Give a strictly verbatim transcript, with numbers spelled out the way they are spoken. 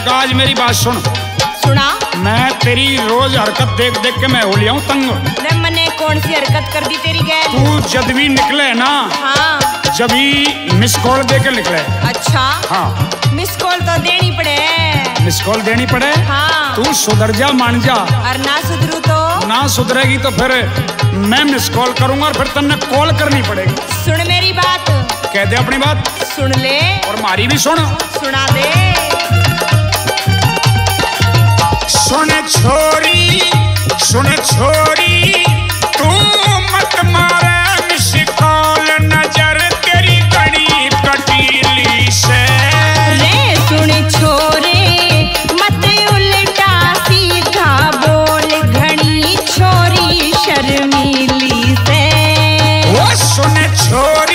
देख आज मेरी बात सुन। सुना। मैं तेरी रोज हरकत देख देख के मैं हो लिया हूँ तंग। अरे मैंने कौन सी हरकत कर दी तेरी गैर? तू जब भी निकले ना, हाँ, जब भी मिस कॉल दे के निकले। अच्छा, हाँ, मिस कॉल तो देनी पड़े। मिस कॉल देनी पड़े। हाँ, तू सुधर जा, मान जा। और ना सुधरू तो? ना सुधरेगी तो फिर मैं मिस कॉल करूंगा और फिर तुमने कॉल करनी पड़ेगी। सुन मेरी बात। कह दे अपनी बात। सुन ले। और हमारी भी सुन। सुना दे। सुन छोरी, सुन छोरी, तू मत मारे मिस कॉल, नजर तेरी बड़ी कटीली से। रे सुन छोरे, मत उल्टा सीधा बोल, घनी छोरी शर्मीली से। वो सुन छोरी